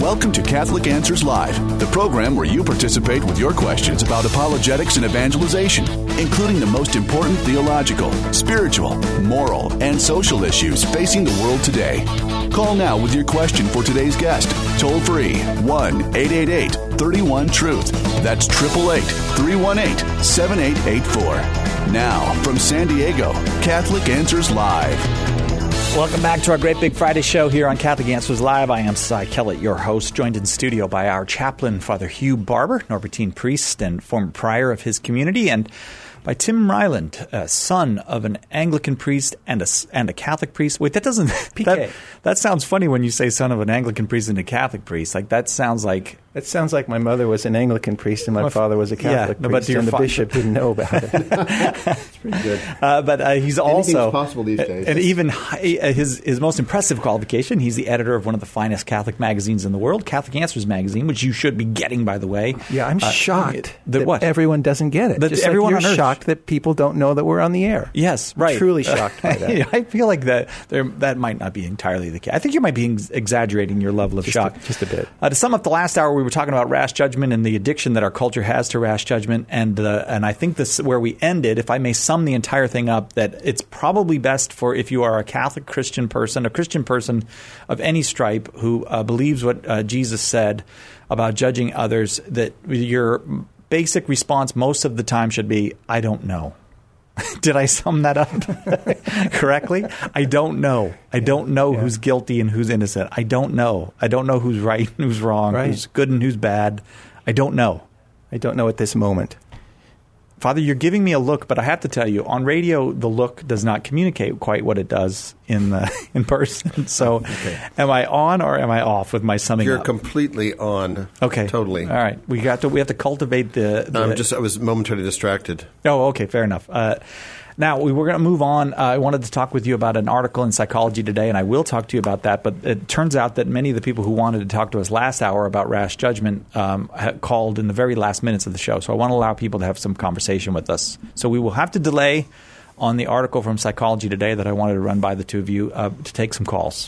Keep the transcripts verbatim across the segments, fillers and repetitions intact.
Welcome to Catholic Answers Live, the program where you participate with your questions about apologetics and evangelization, including the most important theological, spiritual, moral, and social issues facing the world today. Call now with your question for today's guest. Toll free, one eight eight eight, three one, truth. That's eight eight eight, three one eight, seven eight eight four. Now, from San Diego, Catholic Answers Live. Welcome back to our Great Big Friday show here on Catholic Answers Live. I am Cy Kellett, your host, joined in studio by our chaplain, Father Hugh Barber, Norbertine priest and former prior of his community, and by Tim Ryland, uh, son of an Anglican priest and a, and a Catholic priest. Wait, that doesn't – that, that sounds funny when you say son of an Anglican priest and a Catholic priest. Like, that sounds like – It sounds like my mother was an Anglican priest and my well, father was a Catholic yeah, priest, but and the fa- bishop didn't know about it. It's pretty good. Uh, but uh, he's Anything's also – possible these days. And even high, his, his most impressive qualification, he's the editor of one of the finest Catholic magazines in the world, Catholic Answers magazine, which you should be getting, by the way. Yeah, I'm uh, shocked that, that what? everyone doesn't get it. That Just everyone like you're on Earth. shocked that people don't know that we're on the air. Yes, right. I'm truly shocked by that. I feel like that there, that might not be entirely the case. I think you might be ex- exaggerating your level of just shock. A, just a bit. Uh, to sum up the last hour, we were talking about rash judgment and the addiction that our culture has to rash judgment. And uh, and I think this where we ended, if I may sum the entire thing up, that it's probably best for if you are a Catholic Christian person, a Christian person of any stripe who uh, believes what uh, Jesus said about judging others, that your basic response most of the time should be, I don't know. Did I sum that up correctly? I don't know. I don't know yeah. who's guilty and who's innocent. I don't know. I don't know who's right and who's wrong, right. who's good and who's bad. I don't know. I don't know at this moment. Father, you're giving me a look, but I have to tell you, on radio, the look does not communicate quite what it does in the, in person. So okay. Am I on or am I off with my summing You're up? You're completely on. Okay. Totally. All right. We got to, we have to cultivate the... the I'm just, I was momentarily distracted. Oh, okay. Fair enough. Uh, now, we were going to move on. Uh, I wanted to talk with you about an article in Psychology Today, and I will talk to you about that. But it turns out that many of the people who wanted to talk to us last hour about rash judgment um, called in the very last minutes of the show. So I want to allow people to have some conversation with us. So we will have to delay on the article from Psychology Today that I wanted to run by the two of you uh, to take some calls.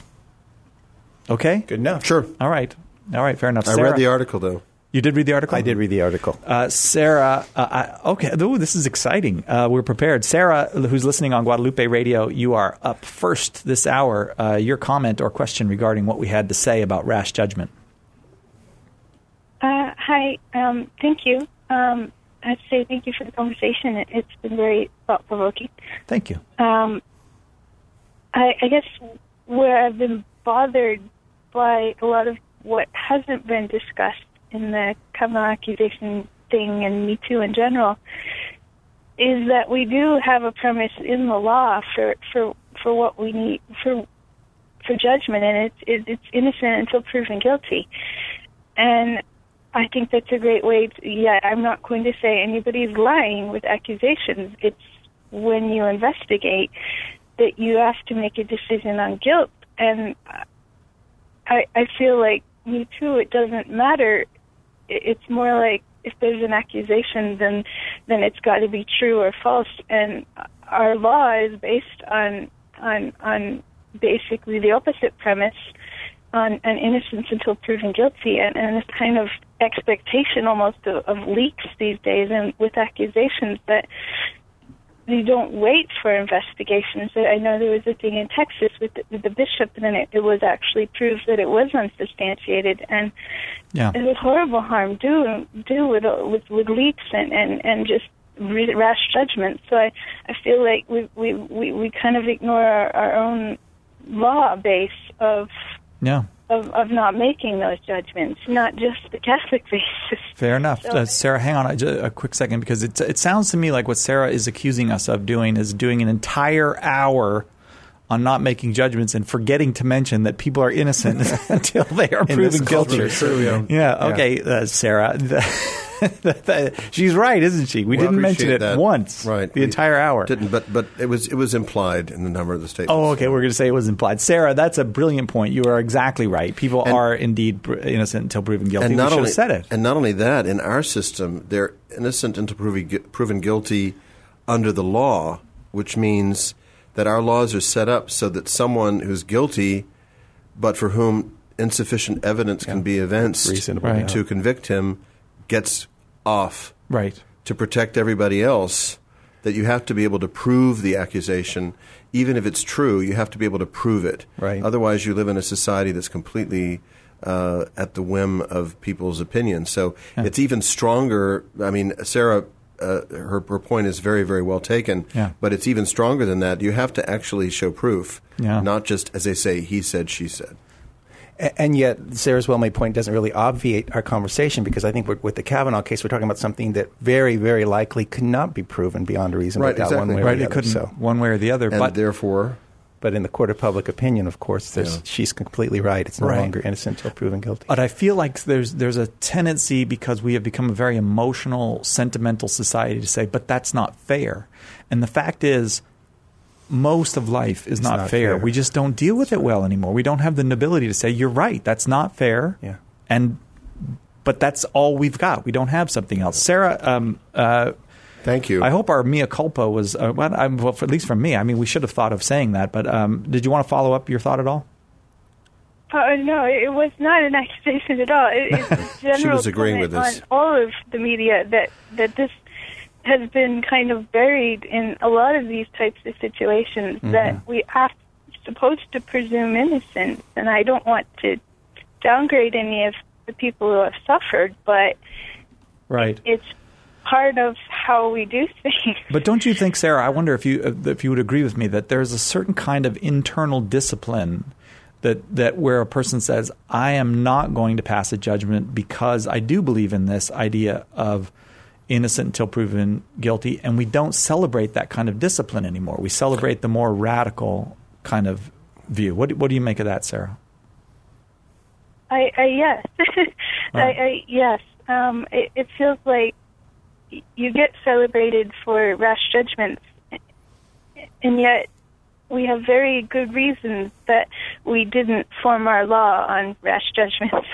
Okay? Good enough. Sure. All right. All right. Fair enough. I Sarah, read the article, though. You did read the article? I did read the article. Uh, Sarah, uh, I, okay. Ooh, this is exciting. Uh, we're prepared. Sarah, who's listening on Guadalupe Radio, you are up first this hour. Uh, your comment or question regarding what we had to say about rash judgment. Uh, hi. Um, thank you. Um, I'd say thank you for the conversation. It, it's been very thought-provoking. Thank you. Um, I, I guess where I've been bothered by a lot of what hasn't been discussed in the criminal accusation thing and Me Too in general is that we do have a premise in the law for for, for what we need for for judgment, and it's it, it's innocent until proven guilty. And I think that's a great way to, yeah, I'm not going to say anybody's lying with accusations. It's when you investigate that you have to make a decision on guilt. And I I feel like Me Too, it doesn't matter. It's more like if there's an accusation, then then it's got to be true or false. And our law is based on on on basically the opposite premise, on an innocence until proven guilty, and, and this kind of expectation almost of, of leaks these days, and with accusations that you don't wait for investigations. I know there was a thing in Texas with the, with the bishop, and then it, it was actually proved that it was unsubstantiated, and yeah. it was horrible harm due due with with, with leaks and, and, and just rash judgment. So I, I feel like we we, we, we kind of ignore our, our own law base of yeah. Of, of not making those judgments, not just the Catholic basis. Fair enough. So, uh, Sarah, hang on a, a quick second, because it, it sounds to me like what Sarah is accusing us of doing is doing an entire hour on not making judgments and forgetting to mention that people are innocent until they are proven guilty. Culture, yeah, okay, uh, Sarah. She's right, isn't she? We well, didn't mention it that. once right. the we entire hour. Didn't, but but it was it was implied in the number of the statements. Oh, okay, we're going to say it was implied. Sarah, that's a brilliant point. You are exactly right. People and, are indeed innocent until proven guilty. And not we should only, have said it. And not only that, in our system, they're innocent until proven, proven guilty under the law, which means that our laws are set up so that someone who's guilty but for whom insufficient evidence yeah. can be evinced right. to convict him gets off. Right. To protect everybody else, that you have to be able to prove the accusation. Even if it's true, you have to be able to prove it. Right. Otherwise, you live in a society that's completely uh, at the whim of people's opinions. So yeah. it's even stronger. I mean, Sarah, uh, her, her point is very, very well taken. Yeah. But it's even stronger than that. You have to actually show proof, yeah. not just, as they say, he said, she said. And yet, Sarah's well-made point doesn't really obviate our conversation, because I think with the Kavanaugh case, we're talking about something that very, very likely could not be proven beyond a reasonable right, doubt exactly. one way right, or the it other. couldn't So. one way or the other. And but therefore... But in the court of public opinion, of course, there's, yeah. she's completely right. It's no right. longer innocent until proven guilty. But I feel like there's there's a tendency, because we have become a very emotional, sentimental society, to say, but that's not fair. And the fact is, most of life is not, not fair. fair. We just don't deal with it well anymore. We don't have the nobility to say, you're right, that's not fair. Yeah. And but that's all we've got. We don't have something else. Sarah, um, uh, thank you. I hope our mea culpa was, uh, well, I'm, well, for, at least from me, I mean, we should have thought of saying that. But um, did you want to follow up your thought at all? Uh, no, it was not an accusation at all. It, it's general she was agreeing with comment this. on all of the media that, that this has been kind of buried in a lot of these types of situations, mm-hmm. that we are supposed to presume innocence. And I don't want to downgrade any of the people who have suffered, but right. it's part of how we do things. But don't you think, Sarah, I wonder if you if you would agree with me that there's a certain kind of internal discipline that that where a person says, I am not going to pass a judgment because I do believe in this idea of innocent until proven guilty, and we don't celebrate that kind of discipline anymore. We celebrate the more radical kind of view. What, what do you make of that, Sarah? I, I yes. I, I, yes. Um, it, it feels like you get celebrated for rash judgments, and yet we have very good reasons that we didn't form our law on rash judgments.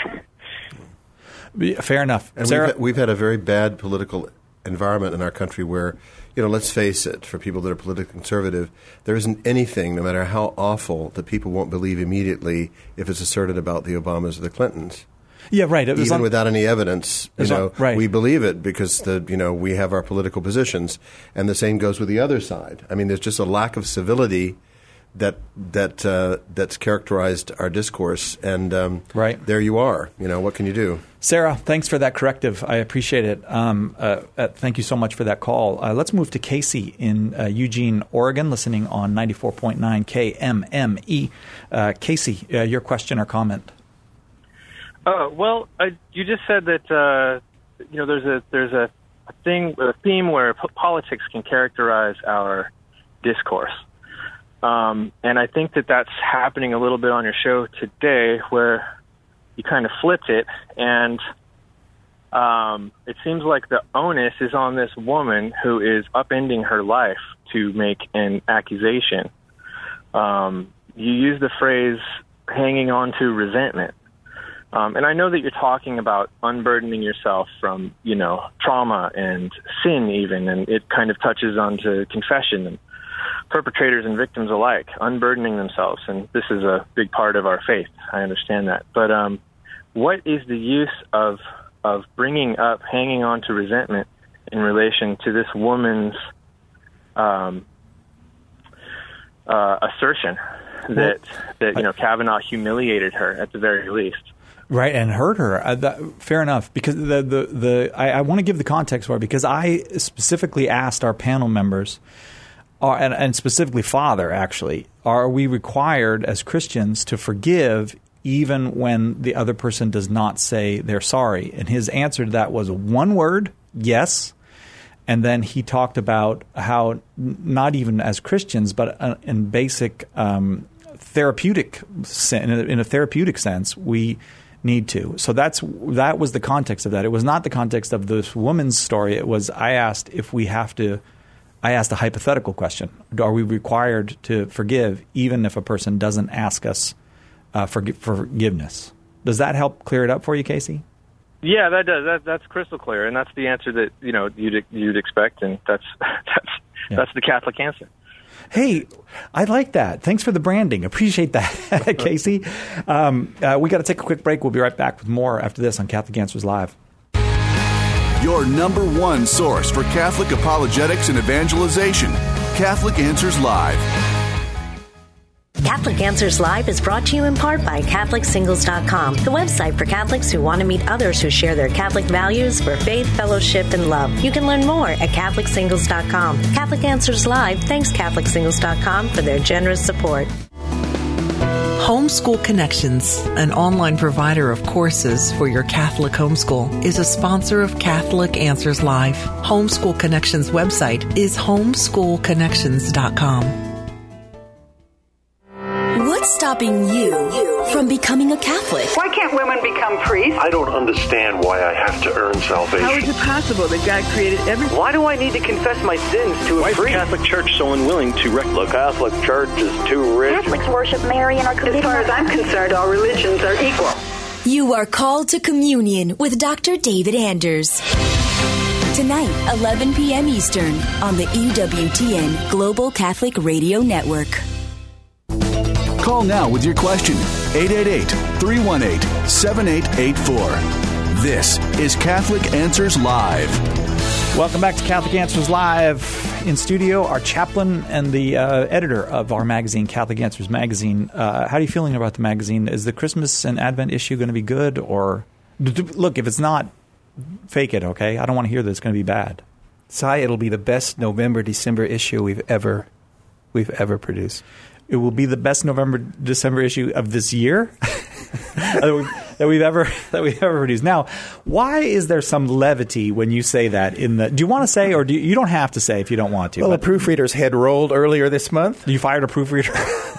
Fair enough. And Sarah? we've, we've had a very bad political environment in our country where, you know, let's face it, for people that are politically conservative, there isn't anything, no matter how awful, that people won't believe immediately if it's asserted about the Obamas or the Clintons. Yeah, right. It was Even on, without any evidence, you know, on, right. we believe it because the you know we have our political positions, and the same goes with the other side. I mean, there's just a lack of civility that that uh, that's characterized our discourse, and um, right. there you are. You know, what can you do? Sarah, thanks for that corrective. I appreciate it. Um, uh, uh, thank you so much for that call. Uh, let's move to Casey in uh, Eugene, Oregon, listening on ninety-four point nine K M M E. Uh, Casey, uh, your question or comment? Uh, well, I, you just said that uh, you know there's a there's a, a thing a theme where p- politics can characterize our discourse, um, and I think that that's happening a little bit on your show today, where you kind of flipped it, and um, it seems like the onus is on this woman who is upending her life to make an accusation. Um, you use the phrase "hanging on to resentment." Um, and I know that you're talking about unburdening yourself from, you know, trauma and sin even, and it kind of touches onto confession and perpetrators and victims alike, unburdening themselves. And this is a big part of our faith. I understand that. But um, what is the use of of bringing up hanging on to resentment in relation to this woman's um, uh, assertion that, that, you know, Kavanaugh humiliated her at the very least? Right, and hurt her. Uh, that, fair enough. Because the the, the I, I want to give the context for it, because I specifically asked our panel members, uh, and, and specifically Father, actually, are we required as Christians to forgive even when the other person does not say they're sorry? And his answer to that was one word, yes. And then he talked about how not even as Christians, but uh, in basic um, therapeutic in a, in a therapeutic sense, we need to. So that's that was the context of that. It was not the context of this woman's story. It was I asked if we have to. I asked a hypothetical question: are we required to forgive even if a person doesn't ask us uh, for forgiveness? Does that help clear it up for you, Casey? Yeah, that does. That, that's crystal clear, and that's the answer that you know you'd you'd expect, and that's that's yeah. that's the Catholic answer. Hey, I like that. Thanks for the branding. Appreciate that, Casey. Um, uh, we got to take a quick break. We'll be right back with more after this on Catholic Answers Live. Your number one source for Catholic apologetics and evangelization. Catholic Answers Live. Catholic Answers Live is brought to you in part by Catholic Singles dot com, the website for Catholics who want to meet others who share their Catholic values for faith, fellowship, and love. You can learn more at Catholic Singles dot com. Catholic Answers Live thanks Catholic Singles dot com for their generous support. Homeschool Connections, an online provider of courses for your Catholic homeschool, is a sponsor of Catholic Answers Live. Homeschool Connections website is homeschool connections dot com. What's stopping you from becoming a Catholic? Why can't women become priests? I don't understand why I have to earn salvation. How is it possible that God created everything? Why do I need to confess my sins to a Why priest? is the Catholic Church so unwilling to rec- The Catholic Church is too rich. Catholics worship Mary and are As far as I'm concerned, all religions are equal. You are called to communion with Doctor David Anders. Tonight, eleven p.m. Eastern, on the E W T N Global Catholic Radio Network. Call now with your question. eight eight eight, three one eight, seven eight eight four. This is Catholic Answers Live. Welcome back to Catholic Answers Live. In studio, our chaplain and the uh, editor of our magazine, Catholic Answers Magazine. Uh, how are you feeling about the magazine? Is the Christmas and Advent issue going to be good? Or look, if it's not, fake it, okay? I don't want to hear that it's going to be bad. Cy, it'll be the best November, December issue we've ever we've ever produced. It will be the best November, December issue of this year that, we've, that we've ever that we've ever produced. Now, why is there some levity when you say that? In the, do you want to say, or do you, you don't have to say if you don't want to? Well, a proofreader's head rolled earlier this month. You fired a proofreader.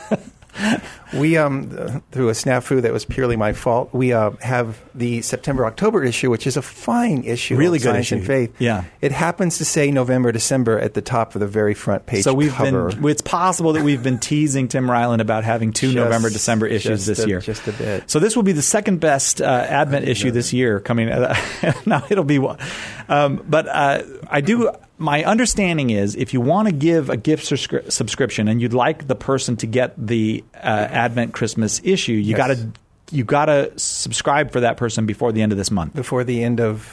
We, um, through a snafu that was purely my fault, we uh, have the September-October issue, which is a fine issue really of good Science issue. and Faith. Yeah. It happens to say November, December at the top of the very front page so we've cover. Been, it's possible that we've been teasing Tim Ryland about having two Just- November, December issues just this a- year. just a bit. So this will be the second best uh, Advent issue this year coming. Now it'll be one. Um, but uh, I do... My understanding is if you want to give a gift subscri- subscription and you'd like the person to get the uh, Advent Christmas issue, you Yes. got to you got to subscribe for that person before the end of this month. Before the end of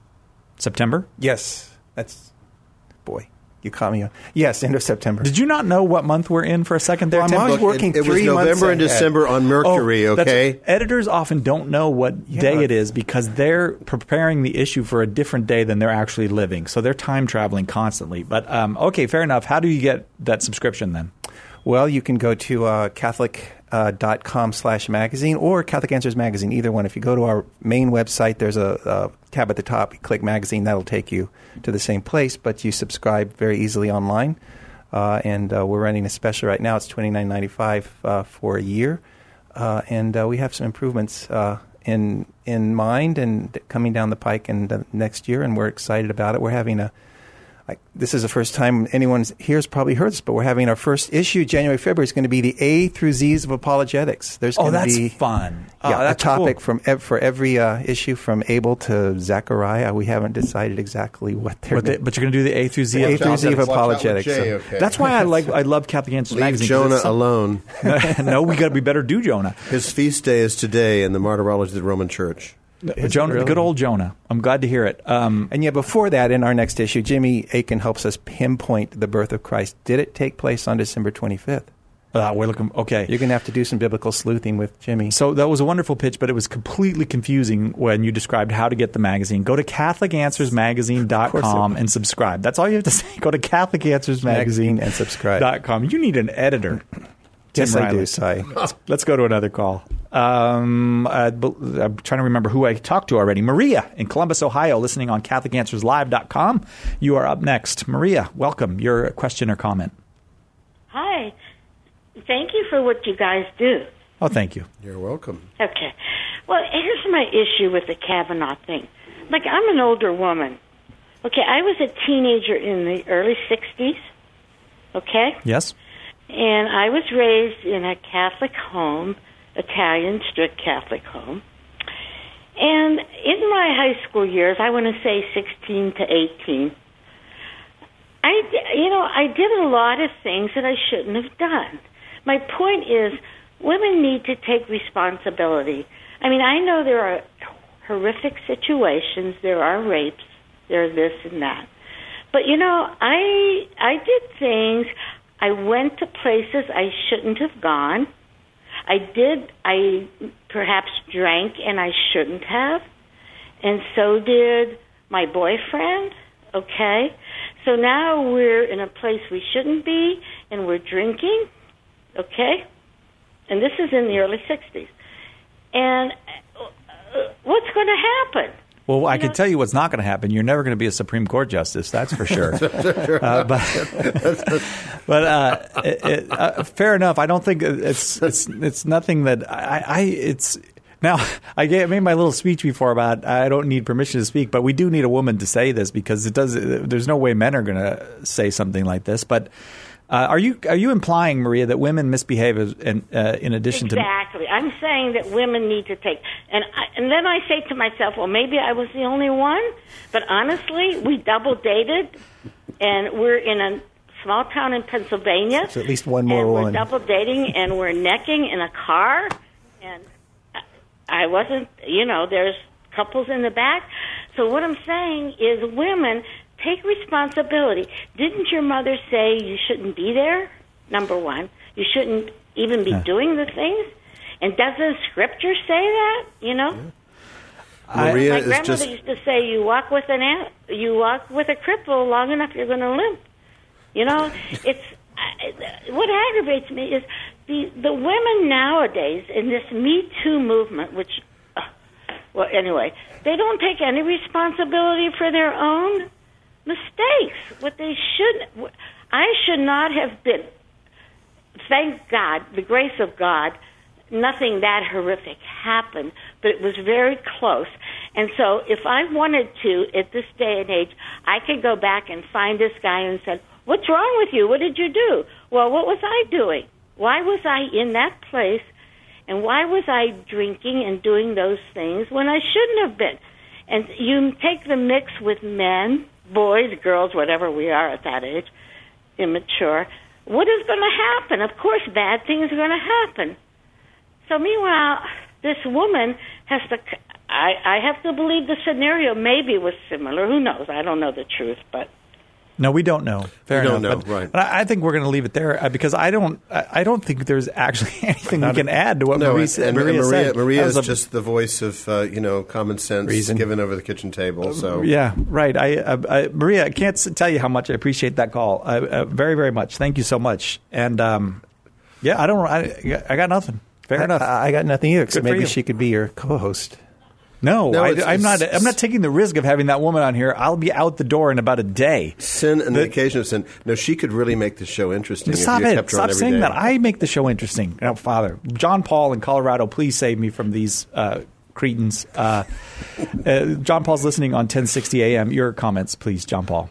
September? Yes. That's, boy, you caught me. on- Yes, end of September. Did you not know what month we're in for a second there, Well, I'm Tim? always Look, working it, it was three months November and ahead. December on Mercury, Oh, that's- okay? Editors often don't know what Yeah. day it is because they're preparing the issue for a different day than they're actually living. So they're time traveling constantly. But um, okay, fair enough. How do you get that subscription then? Well, you can go to uh, Catholic uh, dot com slash magazine or Catholic Answers Magazine, either one. If you go to our main website, there's a, a tab at the top. You click magazine, that'll take you to the same place, but you subscribe very easily online. Uh, and uh, we're running a special right now. It's twenty-nine ninety-five uh, for a year. Uh, and uh, we have some improvements uh, in in mind and coming down the pike in the next year, and we're excited about it. We're having a Like, this is the first time anyone here's probably heard this, but we're having our first issue, January, February. It's going to be the A through Z's of apologetics. There's Oh, going to that's be fun. Oh, yeah, that's a topic cool. from ev- for every uh, issue from Abel to Zechariah. We haven't decided exactly what they're But, they, going but you're going to do the A through Z. A through Z of Watch out with apologetics. Jay, So- okay. That's why I like I love Catholic Answers Leave Magazine. 'cause Jonah it's some- alone. no, we got we better do Jonah. His feast day is today in the martyrology of the Roman Church. Is Jonah, it really? good old Jonah. I'm glad to hear it. Um, And yet, before that, in our next issue, Jimmy Aiken helps us pinpoint the birth of Christ. Did it take place on December twenty-fifth? uh, we're looking okay. You're going to have to do some biblical sleuthing with Jimmy. So that was a wonderful pitch, but it was completely confusing when you described how to get the magazine. Go to Catholic Answers Magazine dot com and subscribe. That's all you have to say. Go to Catholic Answers Magazine and subscribe. Dot com. You need an editor. Yes, Tim I Riley. do, Cy. Let's go to another call. Um, uh, I'm trying to remember who I talked to already. Maria in Columbus, Ohio, listening on Catholic Answers Live dot com. You are up next. Maria, welcome. Your question or comment? Hi. Thank you for what you guys do. Oh, thank you. You're welcome. Okay. Well, here's my issue with the Kavanaugh thing. Like, I'm an older woman. Okay, I was a teenager in the early sixties. Okay? Yes? And I was raised in a Catholic home, Italian, strict Catholic home. And in my high school years, I want to say sixteen to eighteen, I, you know, I did a lot of things that I shouldn't have done. My point is, women need to take responsibility. I mean, I know there are horrific situations, there are rapes, there are this and that. But, you know, I I did things, I went to places I shouldn't have gone. I did, I perhaps drank and I shouldn't have. And so did my boyfriend, okay? So now we're in a place we shouldn't be and we're drinking, okay? And this is in the early sixties. And what's going to happen? Well, I can tell you what's not going to happen. You're never going to be a Supreme Court justice, that's for sure. uh, but but uh, it, it, uh, fair enough. I don't think it's it's it's nothing that I, I it's now. I gave, made my little speech before about I don't need permission to speak, but we do need a woman to say this because it does. There's no way men are going to say something like this, but. Uh, are you are you implying, Maria, that women misbehave as, in, uh, in addition exactly. to... Exactly. I'm saying that women need to take... And I, and then I say to myself, well, maybe I was the only one. But honestly, we double dated, and we're in a small town in Pennsylvania. So at least one more and one. We're double dating, and we're necking in a car. And I wasn't... You know, there's couples in the back. So what I'm saying is women... Take responsibility. Didn't your mother say you shouldn't be there? Number one. You shouldn't even be yeah. doing the things? And doesn't Scripture say that? You know? Yeah. Maria My is grandmother just... used to say, you walk with an ant, you walk with a cripple long enough, you're going to limp. You know? It's I, what aggravates me is the the women nowadays in this Me Too movement, which, uh, well, anyway, they don't take any responsibility for their own mistakes. What they should, I should not have been. Thank God, the grace of God, nothing that horrific happened, but it was very close. And so, if I wanted to, at this day and age, I could go back and find this guy and said, "What's wrong with you? What did you do?" Well, what was I doing? Why was I in that place? And why was I drinking and doing those things when I shouldn't have been? And you take the mix with men, boys, girls, whatever we are at that age, immature. What is going to happen? Of course, bad things are going to happen. So meanwhile, this woman has to, I, I have to believe the scenario maybe was similar. Who knows? I don't know the truth, but. No, we don't know. Fair we enough. don't know, but, right. But I, I think we're going to leave it there uh, because I don't. I, I don't think there's actually anything we can add to what no, Maria, and, and Maria, Maria said. Maria is a, just the voice of uh, you know common sense reason. given over the kitchen table. So yeah, right. I, I, I Maria, I can't tell you how much I appreciate that call. Uh, uh, very, very much. Thank you so much. And um, yeah, I don't. I, I got nothing. Fair I, enough. I got nothing either. Except Good for maybe you. she could be your co-host. No, No, I, it's- I'm not. it's- I'm not taking the risk of having that woman on here. I'll be out the door in about a day. sin and The- the occasion of sin. No, she could really make the show interesting. Stop if you it! Kept her on Stop every saying day. that. I make the show interesting. Oh, Father, John Paul in Colorado, please save me from these uh, cretins. Uh, uh, John Paul's listening on ten sixty A M. Your comments, please, John Paul.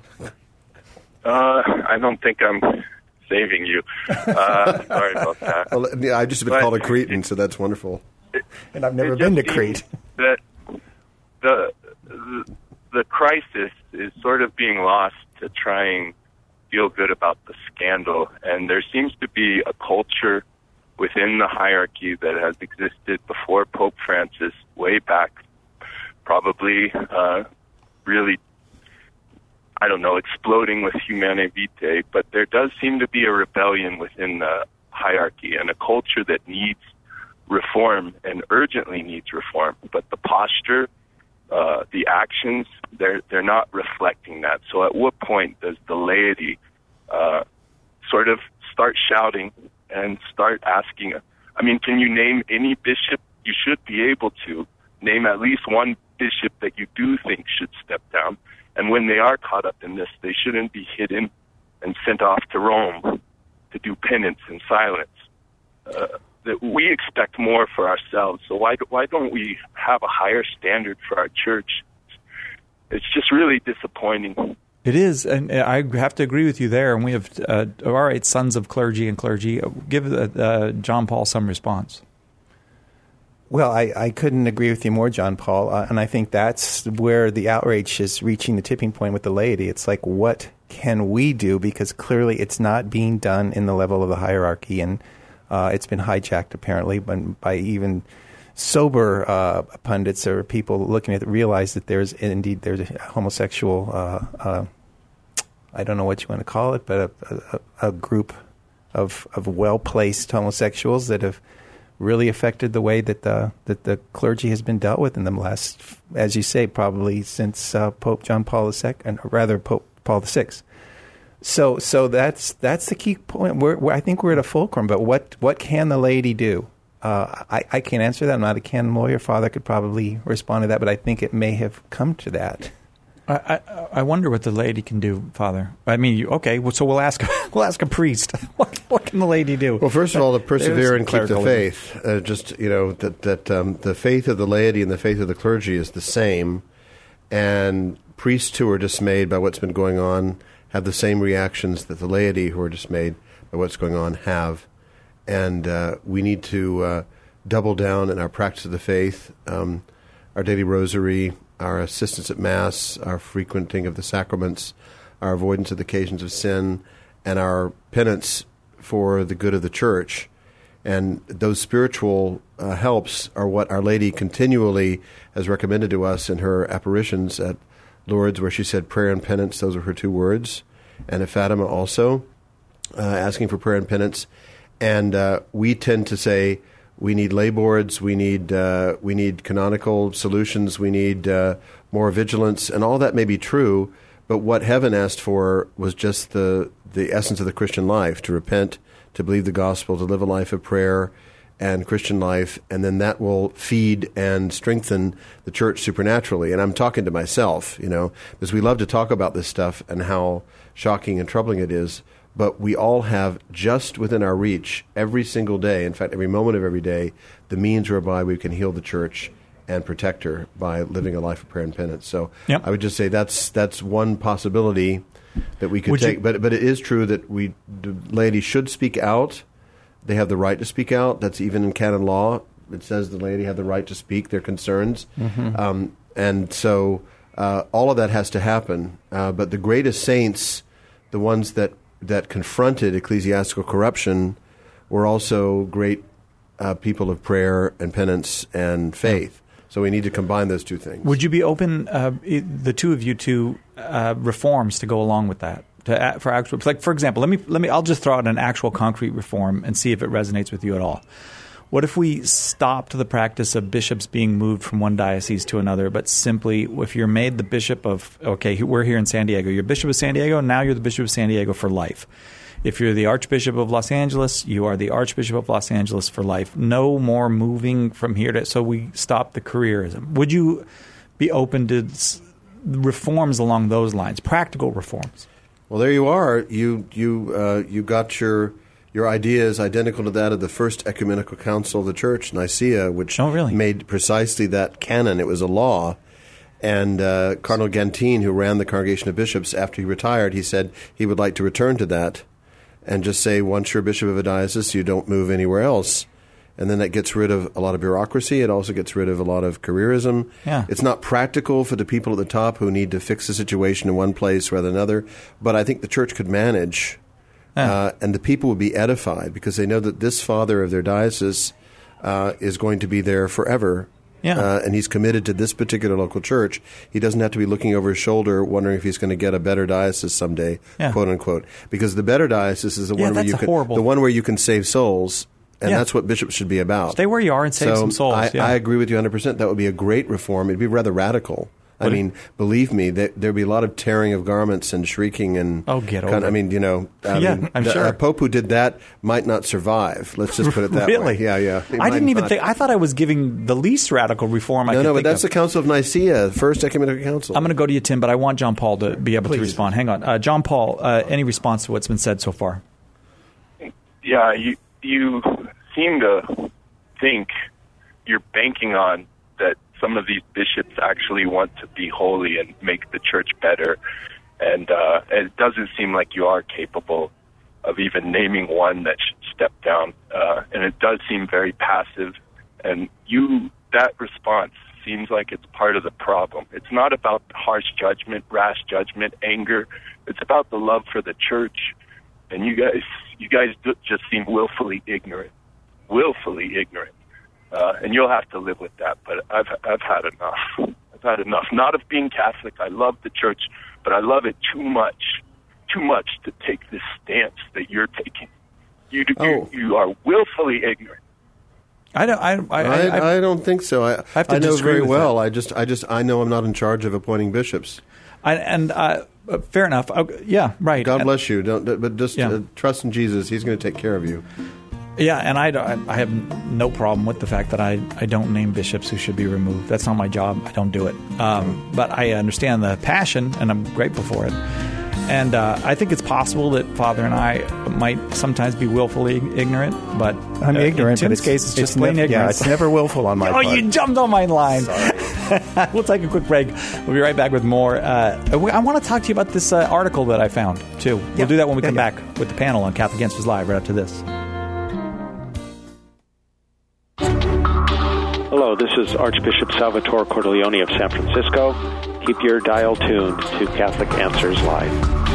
Uh, I don't think I'm saving you. Uh, sorry about that. Well, yeah, I've just been But- called a cretin, so that's wonderful. And I've never It been to just Crete. seems That the, the the crisis is sort of being lost to try and feel good about the scandal, and there seems to be a culture within the hierarchy that has existed before Pope Francis, way back, probably uh, really, I don't know, exploding with Humanae Vitae, but there does seem to be a rebellion within the hierarchy and a culture that needs reform and urgently needs reform, but the posture, uh, the actions, they're they're not reflecting that. So at what point does the laity uh, sort of start shouting and start asking? I mean, can you name any bishop? You should be able to name at least one bishop that you do think should step down. And when they are caught up in this, they shouldn't be hidden and sent off to Rome to do penance in silence. Uh, that we expect more for ourselves, so why why don't we have a higher standard for our church? It's just really disappointing. It is, and I have to agree with you there. And we have, uh, all right, sons of clergy and clergy. Give uh, uh, John Paul some response. Well, I, I couldn't agree with you more, John Paul, uh, and I think that's where the outrage is reaching the tipping point with the laity. It's like, what can we do? Because clearly it's not being done in the level of the hierarchy, and uh, it's been hijacked apparently by, by even sober uh, pundits or people looking at it realize that there's indeed there's a homosexual. Uh, uh, I don't know what you want to call it, but a, a, a group of of well-placed homosexuals that have really affected the way that the that the clergy has been dealt with in the last, as you say, probably since uh, Pope John Paul the Second, or rather Pope Paul the Sixth. So, so that's that's the key point. We're, we're, I think we're at a fulcrum. But what what can the laity do? Uh, I, I can't answer that. I'm not a canon lawyer. Father could probably respond to that, but I think it may have come to that. I, I, I wonder what the laity can do, Father. I mean, you, okay, well, so we'll ask we'll ask a priest. What, what can the laity do? Well, first of all, to persevere There's and keep the clericalism. faith. Uh, just you know that that um, the faith of the laity and the faith of the clergy is the same, and priests who are dismayed by what's been going on have the same reactions that the laity who are dismayed by what's going on have, and uh, we need to uh, double down in our practice of the faith, um, our daily rosary, our assistance at Mass, our frequenting of the sacraments, our avoidance of the occasions of sin, and our penance for the good of the Church. And those spiritual uh, helps are what Our Lady continually has recommended to us in her apparitions at Lourdes, where she said prayer and penance. Those are her two words. And at Fatima also, uh, asking for prayer and penance. And uh, we tend to say, we need lay boards, we need uh, we need canonical solutions, we need uh, more vigilance, and all that may be true, but what heaven asked for was just the, the essence of the Christian life, to repent, to believe the gospel, to live a life of prayer and Christian life, and then that will feed and strengthen the Church supernaturally. And I'm talking to myself, you know, because we love to talk about this stuff and how shocking and troubling it is, but we all have just within our reach every single day, in fact, every moment of every day, the means whereby we can heal the Church and protect her by living a life of prayer and penance. So Yep. I would just say that's that's one possibility that we could Would take. you- but but it is true that we the laity should speak out. They have the right to speak out. That's even in canon law. It says the laity have the right to speak their concerns. Mhm. Um, and so uh, all of that has to happen. Uh, but the greatest saints, the ones that that confronted ecclesiastical corruption, were also great uh, people of prayer and penance and faith. So we need to combine those two things. Would you be open, uh, i- the two of you, to uh, reforms to go along with that? To a- for actual, like for example, let me let me. I'll just throw out an actual concrete reform and see if it resonates with you at all. What if we stopped the practice of bishops being moved from one diocese to another, but simply if you're made the bishop of, okay, we're here in San Diego, you're bishop of San Diego, now you're the bishop of San Diego for life. If you're the Archbishop of Los Angeles, you are the Archbishop of Los Angeles for life. No more moving from here to, so we stop the careerism. Would you be open to s- reforms along those lines, practical reforms? Well, there you are. You you uh, you got your your ideas identical to that of the First Ecumenical Council of the Church, Nicaea, which Oh, really? made precisely that canon. It was a law. And uh, Cardinal Gantine, who ran the Congregation of Bishops, after he retired, he said he would like to return to that and just say, once you're bishop of a diocese, you don't move anywhere else. And then that gets rid of a lot of bureaucracy. It also gets rid of a lot of careerism. Yeah. It's not practical for the people at the top who need to fix the situation in one place rather than another. But I think the Church could manage, uh, and the people would be edified because they know that this father of their diocese uh, is going to be there forever. Yeah. Uh, and he's committed to this particular local church. He doesn't have to be looking over his shoulder wondering if he's going to get a better diocese someday, Yeah. quote unquote. Because the better diocese is the Yeah, one where that's you a can horrible- the one where you can save souls. And Yeah. that's what bishops should be about. Stay where you are and save So some souls. I, yeah. I agree with you one hundred percent. That would be a great reform. It'd be rather radical. I Would it? mean, believe me, there, there'd be a lot of tearing of garments and shrieking and. Oh, get kind- over I it. mean, you know, I Yeah, mean, I'm the, sure. A pope who did that might not survive. Let's just put it that really? way. Yeah, yeah. He I might didn't even not. think. I thought I was giving the least radical reform I No, could no, but think that's of. the Council of Nicaea, First Ecumenical Council. I'm going to go to you, Tim, but I want John Paul to be able to Please. respond. Hang on. Uh, John Paul, uh, any response to what's been said so far? Yeah, you you seem to think you're banking on that some of these bishops actually want to be holy and make the church better, and uh, it doesn't seem like you are capable of even naming one that should step down, uh, and it does seem very passive. And you, that response seems like it's part of the problem. It's not about harsh judgment, rash judgment, anger. It's about the love for the church. And you guys, you guys just seem willfully ignorant, willfully ignorant. Uh, and you'll have to live with that. But I've I've had enough. I've had enough. Not of being Catholic. I love the church, but I love it too much, too much to take this stance that you're taking. You do, oh. you, you are willfully ignorant. I don't. I, I, I, I, I don't think so. I, I, have to I know disagree very with well. that. I just, I just, I know I'm not in charge of appointing bishops. I, and uh, fair enough. Okay, yeah, right. God and, bless you. Don't, but just yeah. uh, trust in Jesus. He's going to take care of you. Yeah, and I, I have no problem with the fact that I, I don't name bishops who should be removed. That's not my job. I don't do it. Um, but I understand the passion, and I'm grateful for it. And uh, I think it's possible that Father and I might sometimes be willfully ignorant, but I'm uh, ignorant. in Tim's but case, it's just plain nev- ignorance. Yeah, it's never willful on my oh, part. you jumped on my line. We'll take a quick break. We'll be right back with more. Uh, I want to talk to you about this uh, article that I found, too. We'll yeah. do that when we yeah, come yeah. back with the panel on Catholic Answers Live right after this. Hello, this is Archbishop Salvatore Cordileone of San Francisco. Keep your dial tuned to Catholic Answers Live.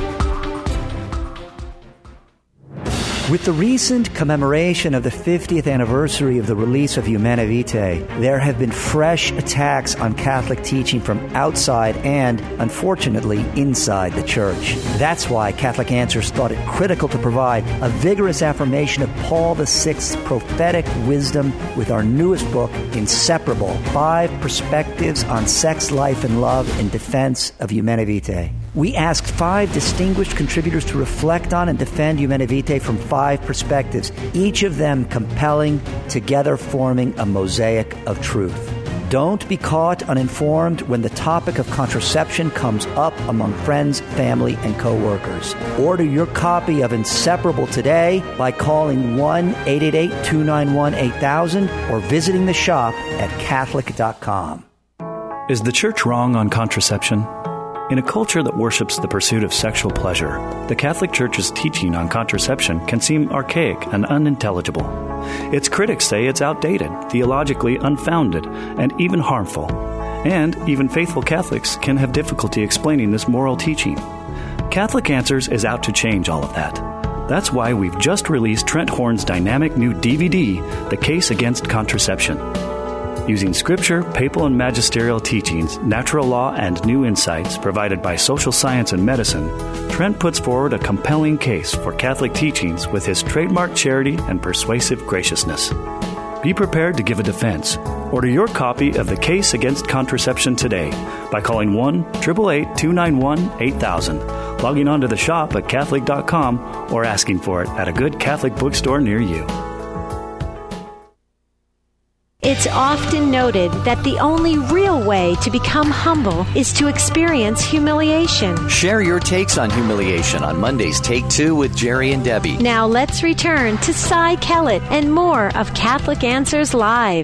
With the recent commemoration of the fiftieth anniversary of the release of Humanae Vitae, there have been fresh attacks on Catholic teaching from outside and, unfortunately, inside the Church. That's why Catholic Answers thought it critical to provide a vigorous affirmation of Paul the Sixth's prophetic wisdom with our newest book, Inseparable: Five Perspectives on Sex, Life, and Love in Defense of Humanae Vitae. We asked five distinguished contributors to reflect on and defend Humanae Vitae from five perspectives, each of them compelling, together forming a mosaic of truth. Don't be caught uninformed when the topic of contraception comes up among friends, family, and co-workers. Order your copy of Inseparable today by calling one eight eight eight, two nine one, eight thousand or visiting the shop at Catholic dot com. Is the Church wrong on contraception? In a culture that worships the pursuit of sexual pleasure, the Catholic Church's teaching on contraception can seem archaic and unintelligible. Its critics say it's outdated, theologically unfounded, and even harmful. And even faithful Catholics can have difficulty explaining this moral teaching. Catholic Answers is out to change all of that. That's why we've just released Trent Horn's dynamic new D V D, The Case Against Contraception. Using scripture, papal and magisterial teachings, natural law, and new insights provided by social science and medicine, Trent puts forward a compelling case for Catholic teachings with his trademark charity and persuasive graciousness. Be prepared to give a defense. Order your copy of The Case Against Contraception today by calling one eight eight eight, two nine one, eight thousand, logging on to the shop at Catholic dot com, or asking for it at a good Catholic bookstore near you. It's often noted that the only real way to become humble is to experience humiliation. Share your takes on humiliation on Monday's Take Two with Jerry and Debbie. Now let's return to Cy Kellett and more of Catholic Answers Live.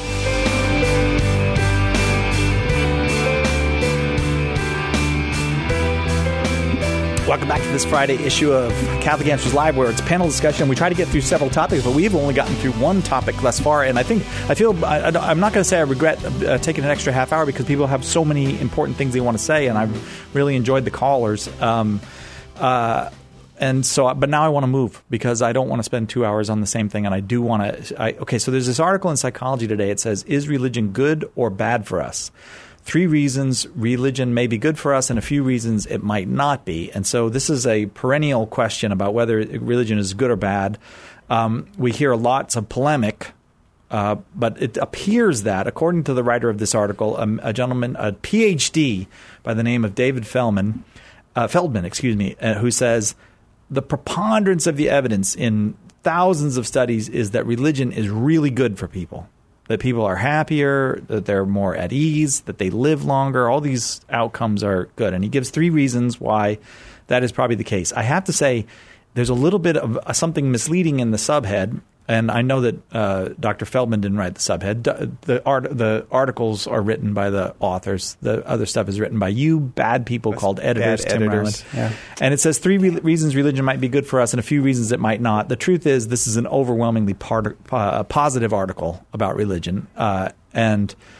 Welcome back to this Friday issue of Catholic Answers Live, where it's a panel discussion. We try to get through several topics, but we've only gotten through one topic thus far. And I think, I feel, I, I'm not going to say I regret uh, taking an extra half hour because people have so many important things they want to say, and I've really enjoyed the callers. Um, uh, and so, but now I want to move because I don't want to spend two hours on the same thing, and I do want to. I, okay, so there's this article in Psychology Today. It says, "Is religion good or bad for us? Three reasons religion may be good for us and a few reasons it might not be." And so this is a perennial question about whether religion is good or bad. Um, we hear lots of polemic, uh, but it appears that, according to the writer of this article, um, a gentleman, a P H D by the name of David Feldman, uh, Feldman, excuse me, uh, who says the preponderance of the evidence in thousands of studies is that religion is really good for people. That people are happier, that they're more at ease, that they live longer. All these outcomes are good. And he gives three reasons why that is probably the case. I have to say there's a little bit of something misleading in the subhead. And I know that uh, Doctor Feldman didn't write the subhead. The art, the articles are written by the authors. The other stuff is written by you bad people That's called editors. Bad Tim editors. Yeah. And it says three re- reasons religion might be good for us and a few reasons it might not. The truth is this is an overwhelmingly part, uh, positive article about religion. Uh, and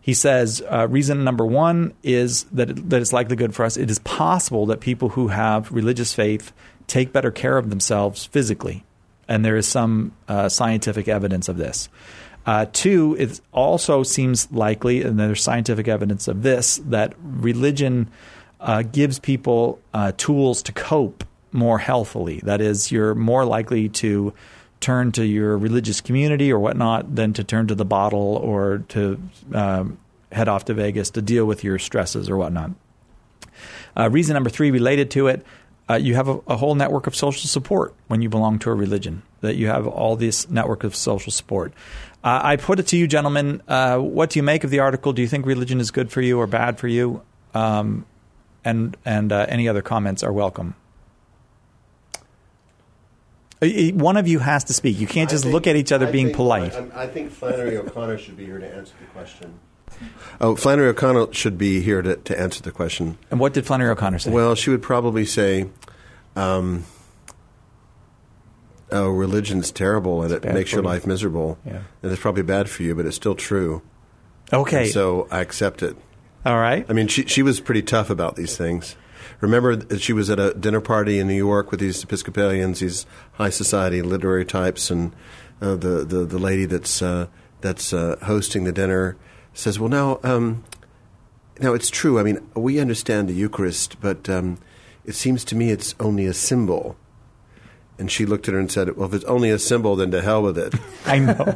He says uh, reason number one is that it, that it's likely good for us. It is possible that people who have religious faith take better care of themselves physically, and there is some uh, scientific evidence of this. Uh, two, it also seems likely, and there's scientific evidence of this, that religion uh, gives people uh, tools to cope more healthily. That is, you're more likely to turn to your religious community or whatnot than to turn to the bottle or to um, head off to Vegas to deal with your stresses or whatnot. Uh, reason number three related to it, uh, you have a, a whole network of social support when you belong to a religion, that you have all this network of social support. Uh, I put it to you, gentlemen, uh, what do you make of the article? Do you think religion is good for you or bad for you? Um, and and uh, any other comments are welcome. One of you has to speak. You can't just think, look at each other I being think, polite. I, I think Flannery O'Connor should be here to answer the question. Oh, Flannery O'Connor should be here to, to answer the question. And what did Flannery O'Connor say? Well, she would probably say, um, oh, religion's terrible and it's it makes your you. life miserable. Yeah. And it's probably bad for you, but it's still true. Okay. And so I accept it. All right. I mean, she she was pretty tough about these things. Remember that she was at a dinner party in New York with these Episcopalians, these high society literary types, and uh, the, the the lady that's uh, that's uh, hosting the dinner says, "Well, now, um, now it's true. I mean, we understand the Eucharist, but um, it seems to me it's only a symbol." And she looked at her and said, "Well, if it's only a symbol, then to hell with it." I know.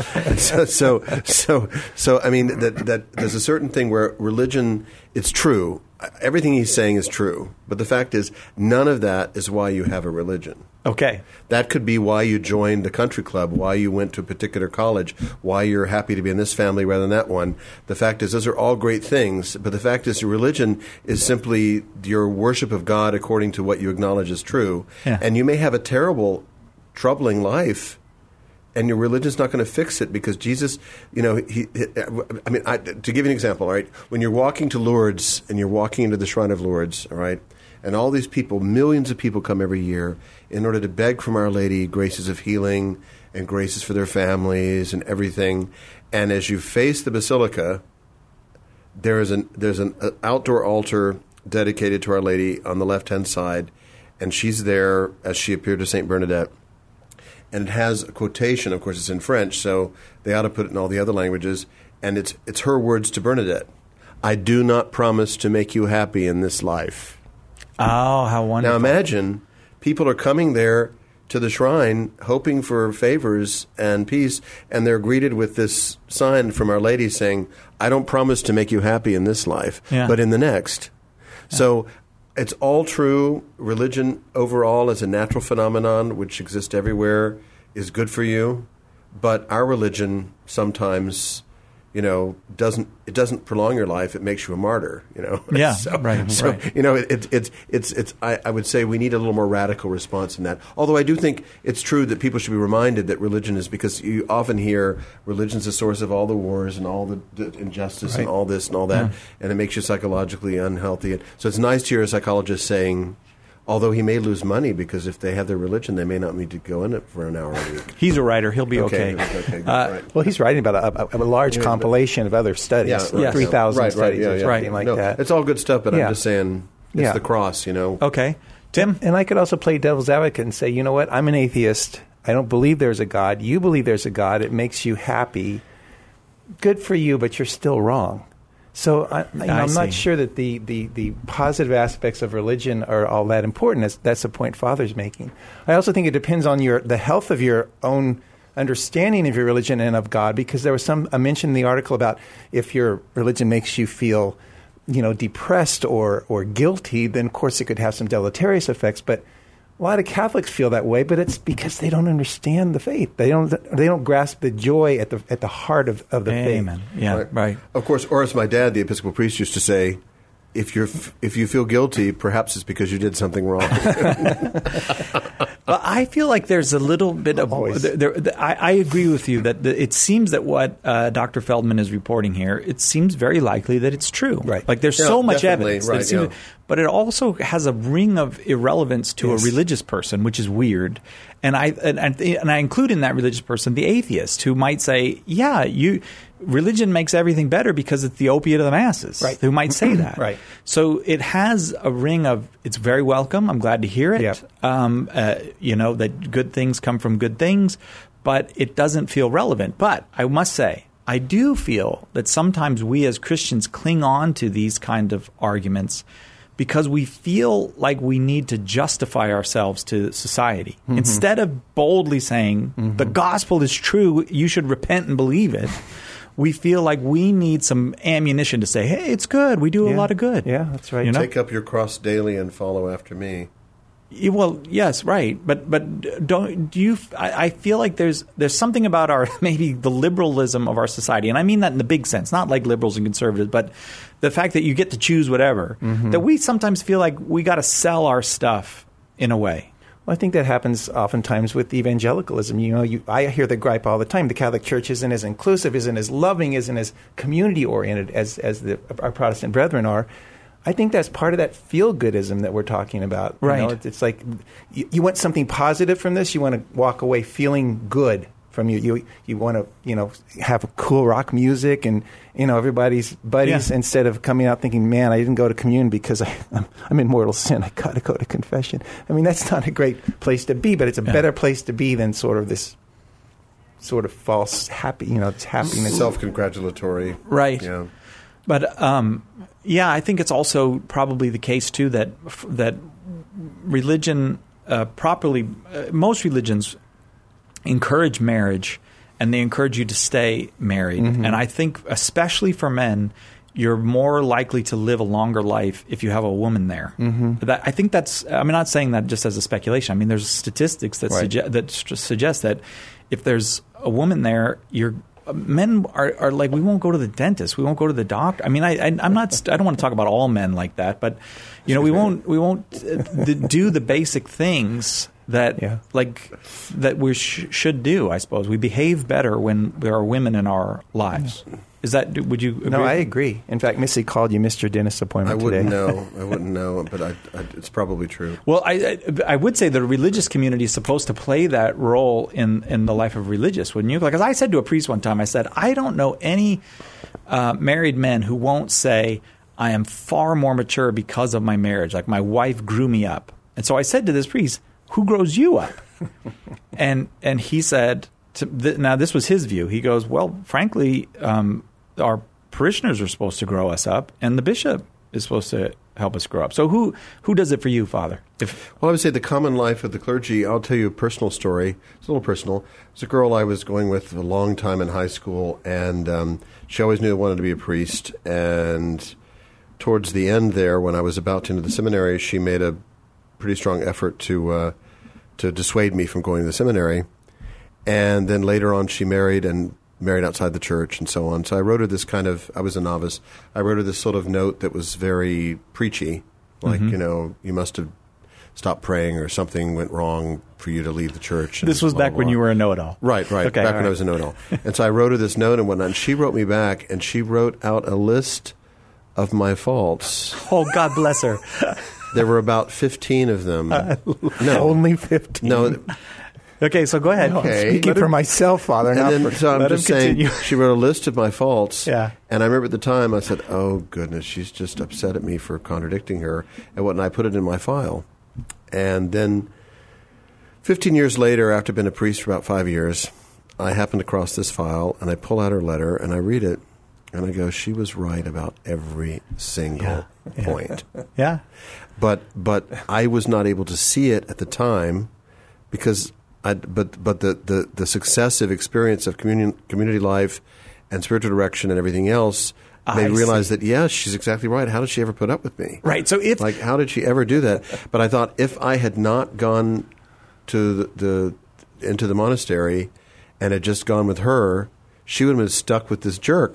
so, so, so, so, I mean, that that there's a certain thing where religion, it's true. Everything he's saying is true. But the fact is, none of that is why you have a religion. Okay. That could be why you joined the country club, why you went to a particular college, why you're happy to be in this family rather than that one. The fact is, those are all great things. But the fact is, religion is simply your worship of God according to what you acknowledge is true. Yeah. And you may have a terrible, troubling life, and your religion's not going to fix it because Jesus, you know, he, he I mean, I, to give you an example, all right, when you're walking to Lourdes and you're walking into the Shrine of Lourdes, all right, and all these people, millions of people come every year in order to beg from Our Lady graces of healing and graces for their families and everything. And as you face the basilica, there is an there's an outdoor altar dedicated to Our Lady on the left-hand side, and she's there as she appeared to Saint Bernadette. And it has a quotation, of course it's in French, so they ought to put it in all the other languages, and it's it's her words to Bernadette. "I do not promise to make you happy in this life." Oh, how wonderful. Now imagine, people are coming there to the shrine hoping for favors and peace, and they're greeted with this sign from Our Lady saying, "I don't promise to make you happy in this life, Yeah. but in the next." Yeah. So it's all true. Religion overall as a natural phenomenon, which exists everywhere, is good for you. But our religion sometimes, you know, doesn't it doesn't prolong your life. It makes you a martyr. You know. Yeah. so, right. So right. you know, it, it, it's it's it's. I, I would say we need a little more radical response in that. Although I do think it's true that people should be reminded that religion is, because you often hear religion's the source of all the wars and all the d- injustice Right. and all this and all that, Yeah. and it makes you psychologically unhealthy. And so it's nice to hear a psychologist saying, although he may lose money because if they have their religion, they may not need to go in it for an hour a week. He's a writer. He'll be okay. Okay, okay, good, Uh, right. Well, he's writing about a, a, a large Yeah, but- compilation of other studies, Yeah, right. three thousand Right, right, studies yeah, or yeah. something Right. like no, that. it's all good stuff, but Yeah. I'm just saying it's Yeah. the cross, you know. Okay. Tim? And I could also play devil's advocate and say, you know what, I'm an atheist. I don't believe there's a God. You believe there's a God. It makes you happy. Good for you, but you're still wrong. So I, you know, I I'm see. not sure that the, the, the positive aspects of religion are all that important. That's, that's the point Father's making. I also think it depends on your the health of your own understanding of your religion and of God, because there was some a mention in the article about if your religion makes you feel, you know, depressed or or guilty, then of course it could have some deleterious effects. But a lot of Catholics feel that way, but it's because they don't understand the faith. They don't they don't grasp the joy at the at the heart of, of the Amen. faith. Yeah, Right. right. Of course, or as my dad, the Episcopal priest, used to say, if you're f- if you feel guilty, perhaps it's because you did something wrong. Well, I feel like there's a little bit of. There, there, I, I agree with you that the, it seems that what uh, Doctor Feldman is reporting here, it seems very likely that it's true. Right. Like there's Yeah, so much definitely, evidence. that it right, seems- yeah. But it also has a ring of irrelevance to Yes. a religious person, which is weird. And I and, and I include in that religious person the atheist who might say, yeah, you religion makes everything better because it's the opiate of the masses. Right. Who might say that. Right. So it has a ring of, it's very welcome. I'm glad to hear it. Yep. Um, uh, you know, that good things come from good things, but it doesn't feel relevant. But I must say, I do feel that sometimes we as Christians cling on to these kind of arguments because we feel like we need to justify ourselves to society. Mm-hmm. Instead of boldly saying, mm-hmm. the gospel is true, you should repent and believe it, we feel like we need some ammunition to say, hey, it's good, we do yeah. a lot of good. Yeah, that's right. You know? Take up your cross daily and follow after me. Yeah, well, yes, right, but but don't do you? I, I feel like there's there's something about our maybe the liberalism of our society, and I mean that in the big sense, not like liberals and conservatives, but the fact that you get to choose whatever. Mm-hmm. That we sometimes feel like we got to sell our stuff in a way. Well, I think that happens oftentimes with evangelicalism. You know, you, I hear the gripe all the time: the Catholic Church isn't as inclusive, isn't as loving, isn't as community oriented as as the, our Protestant brethren are. I think that's part of that feel-goodism that we're talking about. Right. You know, it's, it's like you, you want something positive from this. You want to walk away feeling good from you. You you want to you know have cool rock music and you know everybody's buddies yeah. instead of coming out thinking, man, I didn't go to communion because I, I'm, I'm in mortal sin. I got to go to confession. I mean, that's not a great place to be, but it's a yeah. better place to be than sort of this sort of false happy. You know, it's happiness, self-congratulatory. Right. Yeah. But um, yeah, I think it's also probably the case too that that religion uh, properly, uh, most religions encourage marriage, and they encourage you to stay married. Mm-hmm. And I think, especially for men, you're more likely to live a longer life if you have a woman there. Mm-hmm. That, I think that's. I'm not saying that just as a speculation. I mean, there's statistics that right. suge- that suggest that if there's a woman there, you're men are, are like, we won't go to the dentist, we won't go to the doctor. I mean, I, I I'm not. I don't want to talk about all men like that, but you know, we won't we won't do the basic things that yeah. like that we sh- should do. I suppose we behave better when there are women in our lives. Yeah. Is that? Would you agree? No, I agree. In fact, Missy called you Mister Dentist appointment I wouldn't today. know. I wouldn't know, but I, I, it's probably true. Well, I, I I would say the religious community is supposed to play that role in, in the life of religious, wouldn't you? Like, as I said to a priest one time, I said, I don't know any uh, married men who won't say, I am far more mature because of my marriage. Like, my wife grew me up. And so I said to this priest, who grows you up? and and he said, to th- now this was his view. He goes, well, frankly, um, our parishioners are supposed to grow us up, and the bishop is supposed to help us grow up. So who who does it for you, Father? If Well, I would say the common life of the clergy. I'll tell you a personal story. It's a little personal. It's a girl I was going with a long time in high school, and um, she always knew I wanted to be a priest. And towards the end there, when I was about to enter the seminary, she made a pretty strong effort to uh, to dissuade me from going to the seminary. And then later on, she married and married outside the church and so on. So I wrote her this kind of, I was a novice, I wrote her this sort of note that was very preachy, like, mm-hmm. you know, you must have stopped praying or something went wrong for you to leave the church. This was blah, back blah, when blah. you were a know-it-all. Right, right, okay, back when right. I was a know-it-all. And so I wrote her this note and whatnot, and she wrote me back, and she wrote out a list of my faults. Oh, God bless her. There were about fifteen of them. Uh, no. Only fifteen? No. Okay, so go ahead. Okay. Speaking Let for him, myself, Father. And not then, for, so I'm let just him saying, continue. she wrote a list of my faults. Yeah. And I remember at the time, I said, oh, goodness, she's just upset at me for contradicting her. And what? And I put it in my file. And then fifteen years later, after being a priest for about five years, I happened across this file, and I pull out her letter, and I read it, and I go, she was right about every single yeah. point. Yeah. But but I was not able to see it at the time because I but but the, the, the successive experience of communion, community life and spiritual direction and everything else made me realize that yeah, she's exactly right. How did she ever put up with me? Right. So if like how did she ever do that? But I thought if I had not gone to the, the into the monastery and had just gone with her, she would have been stuck with this jerk.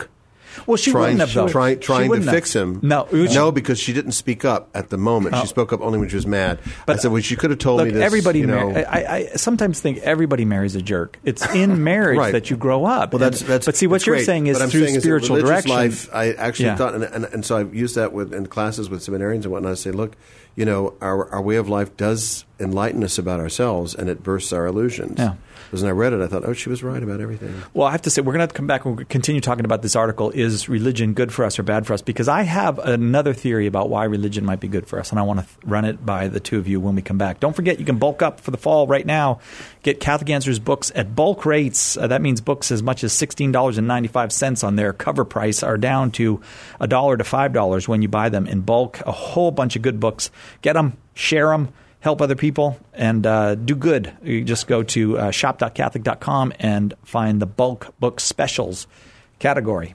Well, she trying, wouldn't have, though. Try, She trying to wouldn't have. fix him. No, she- no, because she didn't speak up at the moment. Oh. She spoke up only when she was mad. But- I said, well, she could have told Look, me this. everybody. you know. Mar- I, I sometimes think everybody marries a jerk. It's in marriage Right. that you grow up. Well, that's And- that's. But see, what that's you're great. saying is But I'm through saying is that spiritual religious direction. Life, I actually Yeah. thought, and, and, and so I've used that with in classes with seminarians and whatnot. I say, look, you know, our our way of life does enlighten us about ourselves, and it bursts our illusions. Yeah. Because when I read it, I thought, oh, she was right about everything. Well, I have to say, we're going to have to come back and continue talking about this article. Is religion good for us or bad for us? Because I have another theory about why religion might be good for us, and I want to th- run it by the two of you when we come back. Don't forget, you can bulk up for the fall right now. Get Catholic Answers books at bulk rates. Uh, that means books as much as sixteen dollars and ninety-five cents on their cover price are down to a dollar to five dollars when you buy them in bulk. A whole bunch of good books. Get them, share them. Help other people, and uh, do good. You just go to uh, shop dot catholic dot com and find the bulk book specials category.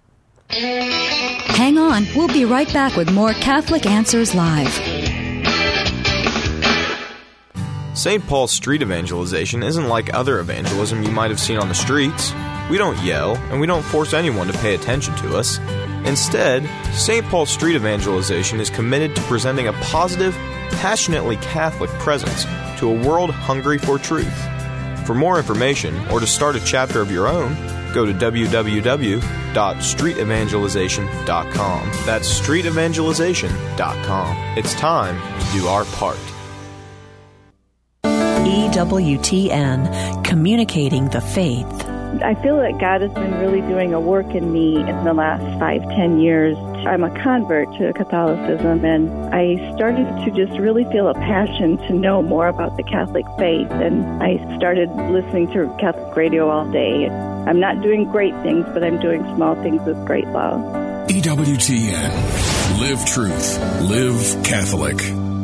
Hang on. We'll be right back with more Catholic Answers Live. Saint Paul's street evangelization isn't like other evangelism you might have seen on the streets. We don't yell, and we don't force anyone to pay attention to us. Instead, Saint Paul's street evangelization is committed to presenting a positive, passionately Catholic presence to a world hungry for truth. For more information or to start a chapter of your own, go to w w w dot street evangelization dot com. That's street evangelization dot com. It's time to do our part. E W T N, communicating the faith. I feel that God has been really doing a work in me in the last five, ten years. I'm a convert to Catholicism, and I started to just really feel a passion to know more about the Catholic faith, and I started listening to Catholic radio all day. I'm not doing great things, but I'm doing small things with great love. E W T N. Live truth. Live Catholic.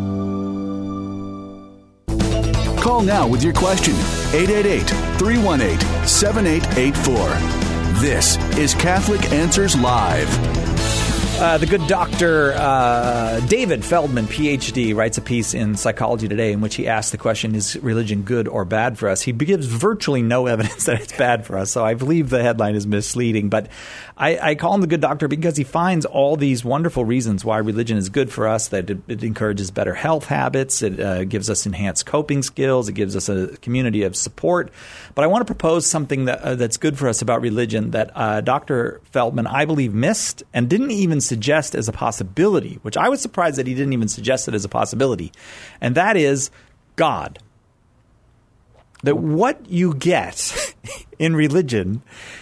Call now with your question. eight eight eight, three one eight, seven eight eight four. This is Catholic Answers Live. Uh, the good doctor uh, David Feldman, P H D, writes a piece in Psychology Today in which he asks the question, is religion good or bad for us? He gives virtually no evidence that it's bad for us, so I believe the headline is misleading. But I, I call him the good doctor because he finds all these wonderful reasons why religion is good for us, that it, it encourages better health habits, it uh, gives us enhanced coping skills, it gives us a community of support. But I want to propose something that uh, that's good for us about religion that uh, Doctor Feldman, I believe, missed and didn't even suggest as a possibility, which I was surprised that he didn't even suggest it as a possibility, and that is God. That what you get in religion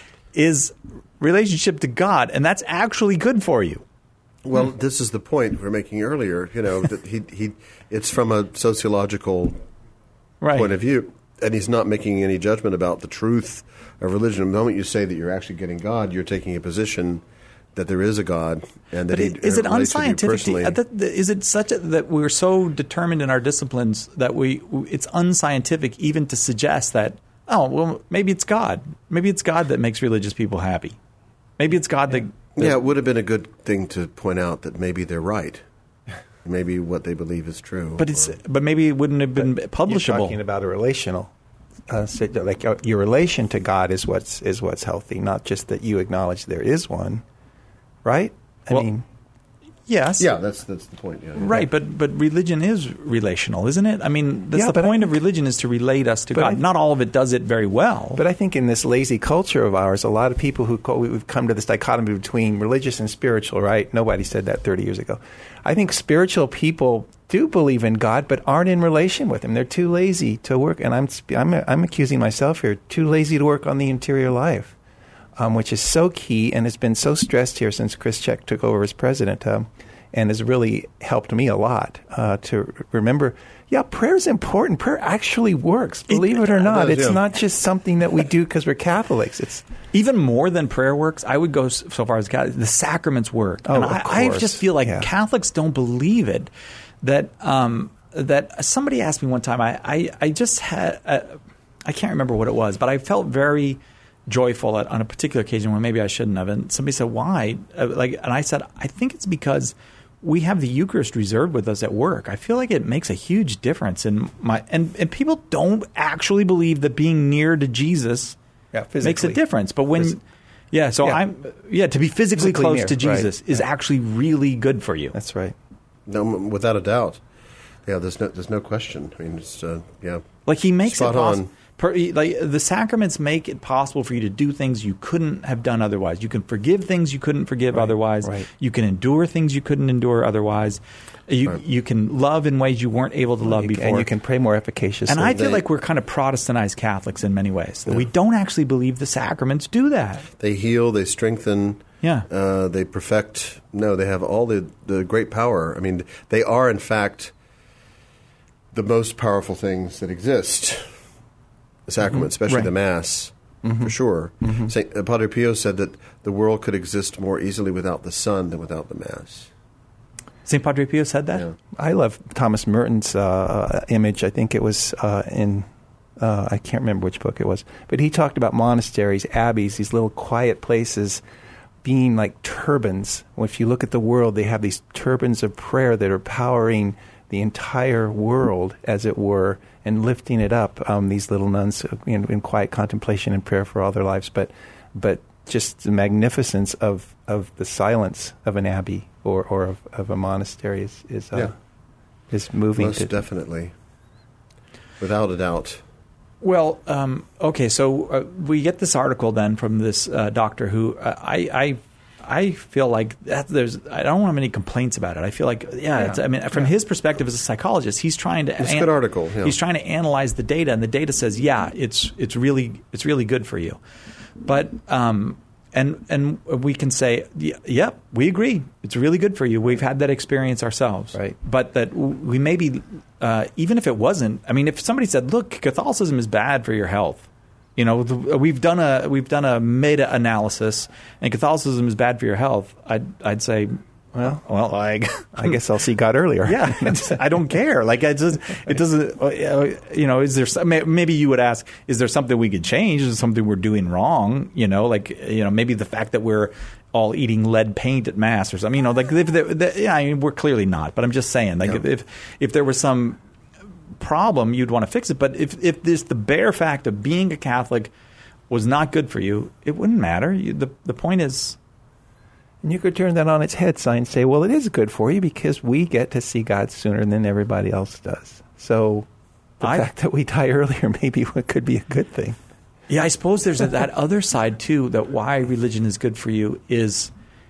is relationship to God, and that's actually good for you. Well, this is the point we were making earlier. You know that he he it's from a sociological right. point of view, and he's not making any judgment about the truth of religion. The moment you say that you're actually getting God, you're taking a position that there is a God, and that but he is it relates to you unscientific? personally. To, that, that, is it such a, that we're so determined in our disciplines that we it's unscientific even to suggest that, oh well, maybe it's God, maybe it's God that makes religious people happy, maybe it's God that, that yeah, it would have been a good thing to point out that maybe they're right, maybe what they believe is true. But it's but maybe it wouldn't have been publishable. You're talking about a relational. Uh, so like uh, your relation to God is what's is what's healthy, not just that you acknowledge there is one. Right? I well, mean, yes. Yeah, that's that's the point. Yeah, yeah. Right, but but religion is relational, isn't it? I mean, that's yeah, the point I, of religion is to relate us to God. I, Not all of it does it very well. But I think in this lazy culture of ours, a lot of people who call, we've come to this dichotomy between religious and spiritual, right? Nobody said that thirty years ago. I think spiritual people do believe in God, but aren't in relation with Him. They're too lazy to work, and I'm I'm I'm accusing myself here, too lazy to work on the interior life. Um, which is so key and has been so stressed here since Chris Check took over as president, um, and has really helped me a lot uh, to remember, yeah, prayer is important. Prayer actually works, believe it, it or not. Does, it's yeah. not just something that we do because we're Catholics. It's even more than prayer works. I would go so far as Catholic, the sacraments work. Oh, and of I, course. I just feel like yeah. Catholics don't believe it. That um, that somebody asked me one time, I, I, I just had, uh, I can't remember what it was, but I felt very joyful at, on a particular occasion when maybe I shouldn't have. And somebody said, why? Uh, like, and I said, I think it's because we have the Eucharist reserved with us at work. I feel like it makes a huge difference in my, and, and people don't actually believe that being near to Jesus yeah, makes a difference. But when, Phys- Yeah, so Yeah. I'm yeah to be physically, Physically close near, to Jesus right, is right. actually really good for you. That's right. No, without a doubt. Yeah, there's no there's no question. I mean, it's uh, yeah. Like he makes Spot it possible. on. Per, like the sacraments make it possible for you to do things you couldn't have done otherwise. You can forgive things you couldn't forgive Right, otherwise. right. You can endure things you couldn't endure otherwise. You Right. you can love in ways you weren't able to love You- before. And you can pray more efficaciously. And I feel They- like we're kind of Protestantized Catholics in many ways. That Yeah. we don't actually believe the sacraments do that. They heal, they strengthen, Yeah. uh, they perfect. No, they have all the, the great power. I mean, they are, in fact, the most powerful things that exist. The sacrament, especially Right. the Mass, Mm-hmm. for sure. Saint uh, Padre Pio said that the world could exist more easily without the sun than without the Mass. Saint Padre Pio said that? Yeah. I love Thomas Merton's uh, image. I think it was uh, in, uh, I can't remember which book it was, but he talked about monasteries, abbeys, these little quiet places being like turbines. If you look at the world, they have these turbines of prayer that are powering the entire world, as it were, and lifting it up. Um, these little nuns in, in quiet contemplation and prayer for all their lives, but but just the magnificence of, of the silence of an abbey or, or of, of a monastery is is, uh, Yeah. is moving. Most to, definitely. Without a doubt. Well, um, okay, so uh, we get this article then from this uh, doctor who uh, I, I I feel like that there's I don't have any complaints about it. I feel like yeah, Yeah. It's, I mean from Yeah. his perspective as a psychologist, he's trying to It's a good article, yeah. he's trying to analyze the data, and the data says yeah, it's it's really it's really good for you, but. Um, And and we can say, y- yep, we agree. It's really good for you. We've had that experience ourselves. Right. But that w- we maybe, uh, even if it wasn't, I mean, if somebody said, look, Catholicism is bad for your health, you know, the, we've done a we've done a meta-analysis, and Catholicism is bad for your health, I'd I'd say, well, well, I, I guess I'll see God earlier. yeah, it's, I don't care. Like it just, it doesn't. uh, You know, is there some, may- maybe you would ask, is there something we could change? Is there something we're doing wrong? You know, like you know, maybe the fact that we're all eating lead paint at mass or something. You know, like if the, the, yeah, I mean, we're clearly not. But I'm just saying, like Yeah. if, if if there was some problem, you'd want to fix it. But if if this the bare fact of being a Catholic was not good for you, it wouldn't matter. You, the the point is. And you could turn that on its head, Si, and say, well, it is good for you because we get to see God sooner than everybody else does. So the I- fact that we die earlier maybe it could be a good thing. Yeah, I suppose there's a, that other side too. That why religion is good for you is,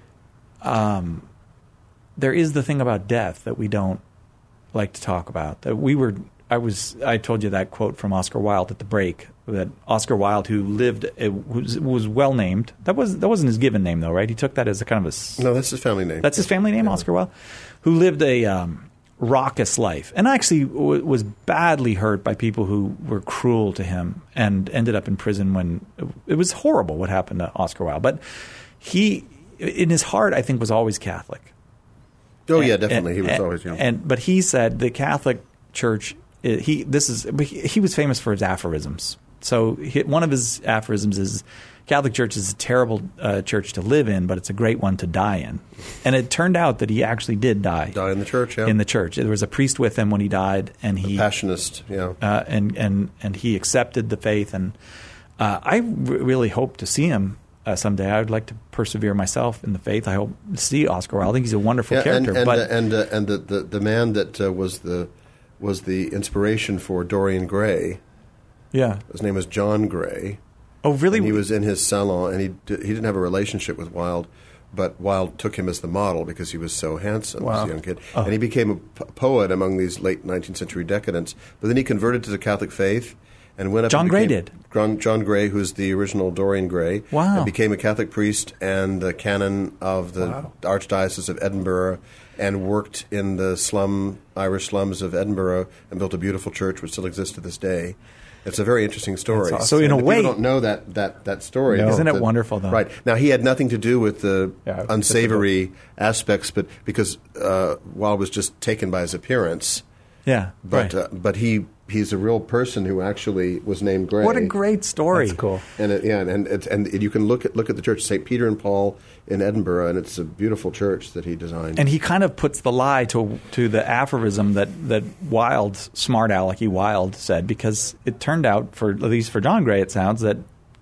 um, there is the thing about death that we don't like to talk about. That we were, I was, I told you that quote from Oscar Wilde at the break. That Oscar Wilde, who lived, uh, was, was well named. That was that wasn't his given name though, right? He took that as a kind of a. s- No, that's his family name. That's his family name, Oscar Wilde, who lived a um, raucous life and actually w- was badly hurt by people who were cruel to him and ended up in prison when it was horrible what happened to Oscar Wilde. But he, in his heart, I think, was always Catholic. Oh, And- yeah, definitely. and- he was and- always, yeah. And but he said the Catholic Church. uh, He this is but he, he was famous for his aphorisms. So he, one of his aphorisms is, "Catholic Church is a terrible uh, church to live in, but it's a great one to die in." And it turned out that he actually did die. Die in the church, yeah. In the church, there was a priest with him when he died, and he Passionist, yeah. uh, and and and he accepted the faith. And uh, I r- really hope to see him uh, someday. I would like to persevere myself in the faith. I hope to see Oscar Wilde. I think he's a wonderful Yeah, character. and and but uh, and, uh, and the, the the man that uh, was the was the inspiration for Dorian Gray. yeah, His name was John Gray. oh really? And he was in his salon, and he d- he didn't have a relationship with Wilde, but Wilde took him as the model because he was so handsome Wow. as a young kid. Oh. And he became a p- poet among these late nineteenth century decadents. But then he converted to the Catholic faith and went up. John and Gray became- did. John, John Gray, who's the original Dorian Gray, Wow. and became a Catholic priest and the canon of the Wow. Archdiocese of Edinburgh, and worked in the slum Irish slums of Edinburgh and built a beautiful church which still exists to this day. It's a very interesting story. That's awesome. So in And a the way- people don't know that that that story. No. Isn't it That- wonderful, though? Right now, he had nothing to do with the Yeah, unsavory aspects, but because uh, Wilde was just taken by his appearance. yeah, But right. uh, but he he's a real person who actually was named Gray. What a great story! That's cool. And it, yeah, and it's, and you can look at look at the church, Saint Peter and Paul in Edinburgh, and it's a beautiful church that he designed. And he kind of puts the lie to to the aphorism that that Wilde, smart alecky Wilde, said, because it turned out, for at least for John Gray, it sounds that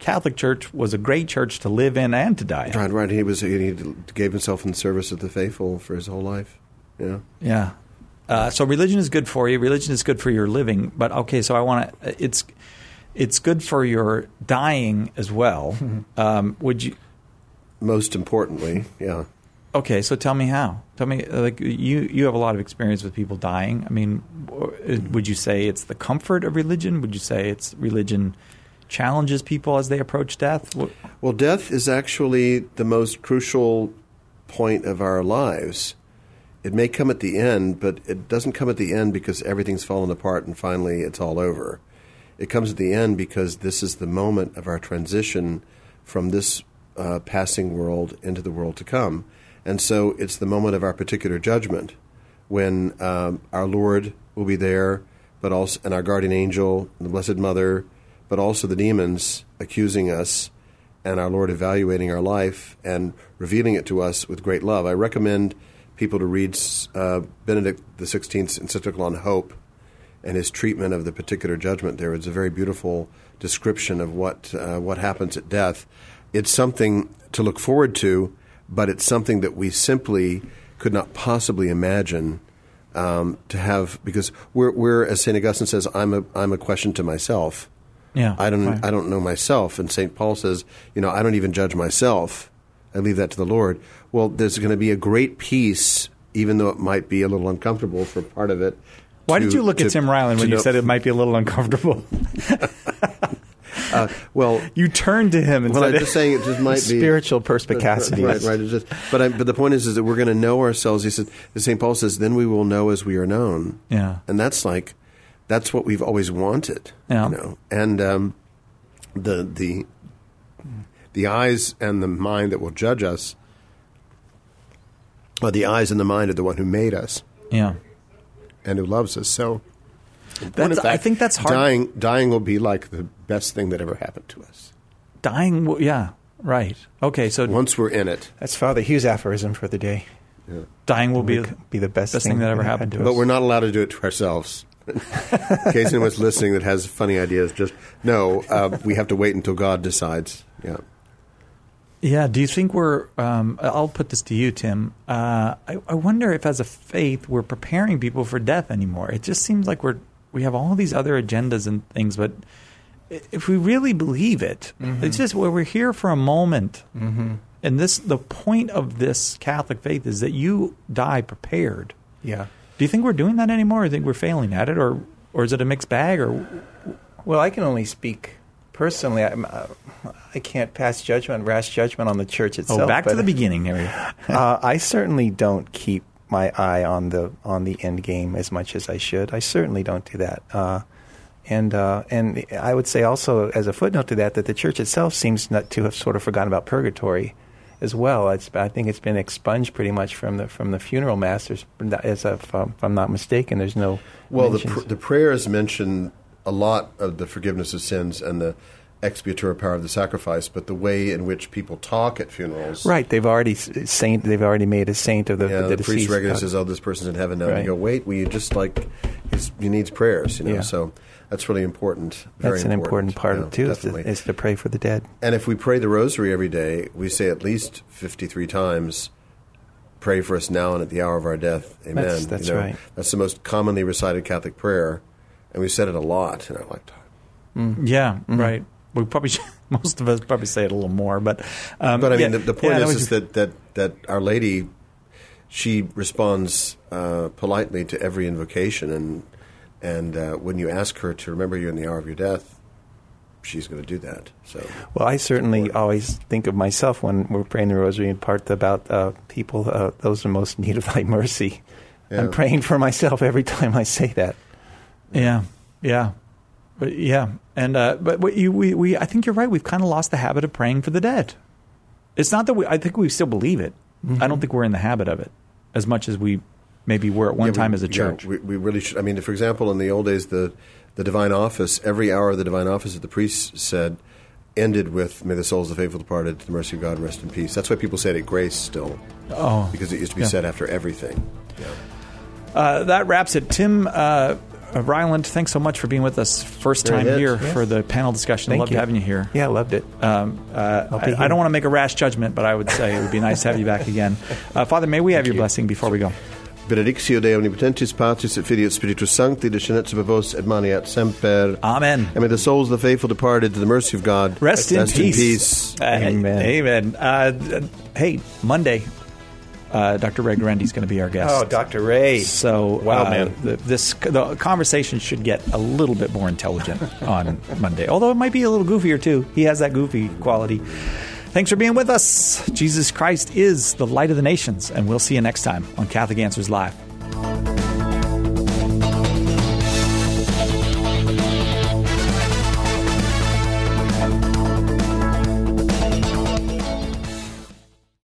Catholic Church was a great church to live in and to die in. Right, right. He was he gave himself in service of the faithful for his whole life. Yeah, yeah. Uh, so religion is good for you. Religion is good for your living. But okay, so I want to. It's it's good for your dying as well. Um, would you? Most importantly, yeah. Okay, so tell me how. Tell me, like you, you have a lot of experience with people dying. I mean, would you say it's the comfort of religion? Would you say it's religion challenges people as they approach death? What? Well, death is actually the most crucial point of our lives. It may come at the end, but it doesn't come at the end because everything's fallen apart and finally it's all over. It comes at the end because this is the moment of our transition from this uh, passing world into the world to come. And so it's the moment of our particular judgment when um, our Lord will be there, but also and our guardian angel, the Blessed Mother, but also the demons accusing us, and our Lord evaluating our life and revealing it to us with great love. I recommend people to read uh, Benedict the sixteenth's encyclical on hope and his treatment of the particular judgment there. It's a very beautiful description of what uh, what happens at death. It's something to look forward to, but it's something that we simply could not possibly imagine um, to have, because we're, we're, as Saint Augustine says, I'm a I'm a question to myself. Yeah, I don't right. I don't know myself, and Saint Paul says, you know, I don't even judge myself. I leave that to the Lord. Well, there's going to be a great peace, even though it might be a little uncomfortable for part of it. Why to, did you look to, at Tim Ryland when you know, said it might be a little uncomfortable? Uh, well, you turned to him and well, said, I'm just saying it just might be spiritual perspicacity. Right, right. It's just, but I, but the point is, is that we're going to know ourselves. He said, Saint Paul says, then we will know as we are known. Yeah, and that's like, that's what we've always wanted. Yeah, you know, and um, the the the eyes and the mind that will judge us are the eyes and the mind of the one who made us. Yeah, and who loves us. So. That's, fact, I think that's hard. Dying, dying will be like the best thing that ever happened to us. Dying, will, yeah, right. Okay, so once we're in it, that's Father Hugh's aphorism for the day. Yeah. Dying will be be the best, best thing, thing that ever happened to us. But we're not allowed to do it to ourselves. In case anyone's listening that has funny ideas, just no. Uh, we have to wait until God decides. Yeah. Yeah. Do you think we're? Um, I'll put this to you, Tim. Uh, I, I wonder if, as a faith, we're preparing people for death anymore. It just seems like we're. We have all these other agendas and things, but if we really believe it, mm-hmm. it's just where we're here for a moment. Mm-hmm. And this, the point of this Catholic faith is that you die prepared. Yeah. Do you think we're doing that anymore? Or do you think we're failing at it, or or is it a mixed bag? Or well, I can only speak personally. I, uh, I can't pass judgment, rash judgment on the Church itself. Oh, back but, to the beginning, Harry. uh, I certainly don't keep my eye on the on the end game as much as I should. I certainly don't do that. Uh, and uh, and I would say also, as a footnote to that, that the Church itself seems not to have sort of forgotten about purgatory as well. It's, I think it's been expunged pretty much from the from the funeral mass. There's, as if, um, if I'm not mistaken, there's no well. The mentions. pr- the prayers mention a lot of the forgiveness of sins and the expiatory power of the sacrifice, but the way in which people talk at funerals, right? They've already saint. They've already made a saint of the, yeah, the, the deceased. priest regularly says, "Oh, this person's in heaven now." Right. And you go, "Wait, well, you just like he's, he needs prayers," you know. Yeah. So that's really important. Very that's an important, part yeah, of it too. Is to, is to pray for the dead. And if we pray the Rosary every day, we say at least fifty-three times, "Pray for us now and at the hour of our death." Amen. That's, that's you know, right. That's the most commonly recited Catholic prayer, and we said it a lot in our lifetime. Mm. Yeah, mm-hmm. right. We probably should, most of us probably say it a little more, but um, but I mean yeah, the, the point yeah, is, is that, that that Our Lady, she responds uh, politely to every invocation, and and uh, when you ask her to remember you in the hour of your death, she's going to do that. So well, I certainly always think of myself when we're praying the Rosary, in part about uh, people, uh, those in most need of Thy mercy. Yeah. I'm praying for myself every time I say that. Yeah, yeah. But yeah, and uh, but we, we we I think you're right. We've kind of lost the habit of praying for the dead. It's not that we. I think we still believe it. Mm-hmm. I don't think we're in the habit of it as much as we maybe were at one yeah, time we, as a church. Yeah, we, we really should. I mean, for example, in the old days, the the divine office, every hour of the divine office that the priest said ended with "May the souls of the faithful departed to the mercy of God rest in peace." That's why people say it at grace still. Oh, because it used to be yeah. said after everything. Yeah. Uh, that wraps it. Tim. Uh, Uh, Ryland, thanks so much for being with us. First Very time good. here Yes. for the panel discussion. Thank Loved you. having you here. Yeah, loved it. Um, uh, I'll be I, here. I don't want to make a rash judgment, but I would say it would be nice to have you back again. Uh, Father, may we have your blessing before we go? Benedictio Dei omnipotentis, Patris et Filii et Spiritus Sancti, descendet super vos et maniat semper. Amen. And may the souls of the faithful departed, to the mercy of God, Rest, in rest peace. in peace. Uh, Amen. Amen. Uh, hey, Monday, uh, Doctor Ray Guarendi is going to be our guest. Oh, Doctor Ray. So, Wow, uh, man. The, this the conversation should get a little bit more intelligent on Monday, although it might be a little goofier too. He has that goofy quality. Thanks for being with us. Jesus Christ is the light of the nations, and we'll see you next time on Catholic Answers Live.